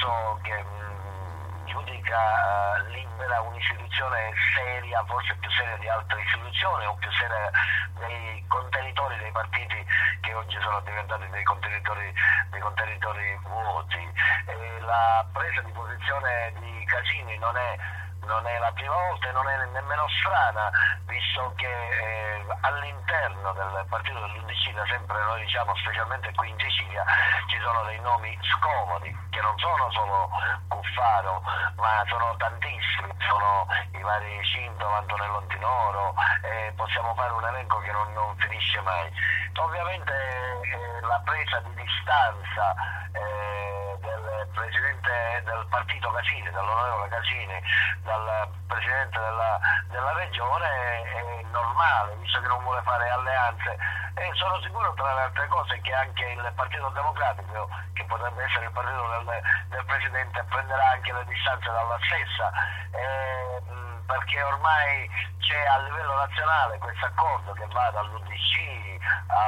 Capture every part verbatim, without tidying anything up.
penso che mh, giudica uh, libera un'istituzione seria, forse più seria di altre istituzioni o più seria dei contenitori dei partiti che oggi sono diventati dei contenitori, dei contenitori vuoti. E la presa di posizione di Casini non è non è la prima volta e non è nemmeno strana, visto che eh, all'interno del partito dell'U D C, da sempre noi diciamo, specialmente qui in Sicilia, ci sono dei nomi scomodi, che non sono solo Cuffaro, ma sono tantissimi, sono i vari Cinto, Antonello Antinoro, eh, possiamo fare un elenco che non, non finisce mai. Ovviamente eh, la presa di distanza eh, del presidente del partito Casini, dell'onorevole Casini, dal presidente della, della regione è normale, visto che non vuole fare alleanze, e sono sicuro, tra le altre cose, che anche il Partito Democratico, che potrebbe essere il partito del, del presidente, prenderà anche le distanze dalla stessa, eh, perché ormai c'è a livello nazionale questo accordo che va dall'U D C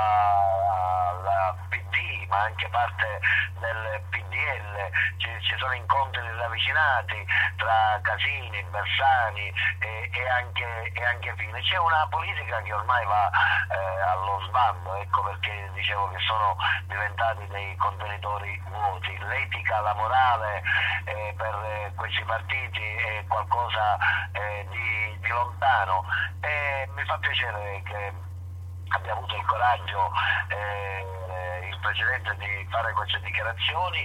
alla P D, ma anche parte del P D L, ci, ci sono incontri ravvicinati tra Casini, Bersani e, e, anche, e anche Fini. C'è una politica che ormai va eh, allo sbando, ecco perché dicevo che sono diventati dei contenitori vuoti. L'etica, la morale eh, per eh, questi partiti è qualcosa eh, di, di lontano, e mi fa piacere che abbia avuto il coraggio eh, il Presidente di fare queste dichiarazioni.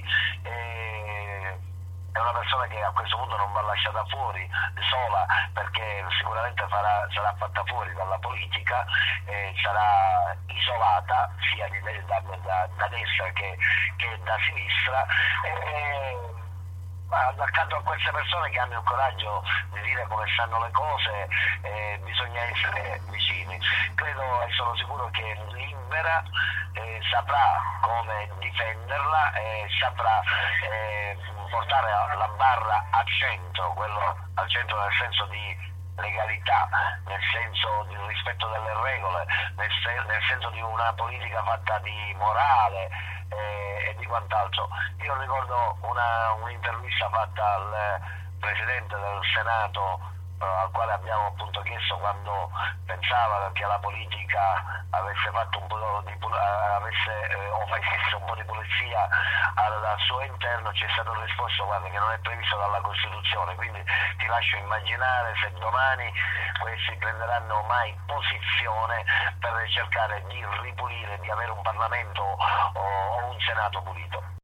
Eh, è una persona che a questo punto non va lasciata fuori sola, perché sicuramente farà, sarà fatta fuori dalla politica, eh, sarà isolata sia di, da, da, da destra che, che da sinistra. Eh, Ma accanto a queste persone che hanno il coraggio di dire come stanno le cose, eh, bisogna essere vicini. Credo e sono sicuro che Libera eh, saprà come difenderla e saprà eh, portare la barra al centro, quello al centro nel senso di legalità, nel senso di rispetto delle regole, nel, se, nel senso di una politica fatta di morale eh, e di quant'altro. Io ricordo una, un'intervista fatta al Presidente del Senato, eh, al quale abbiamo appunto chiesto quando pensava che la politica avesse fatto un po' di avesse eh, o facesse un po' di pulizia al suo interno. Ci è stato risposto: guarda, che non è previsto dalla Costituzione, quindi ti lascio immaginare se domani questi prenderanno mai posizione per cercare di ripulire, di avere un Parlamento o, o un Senato pulito.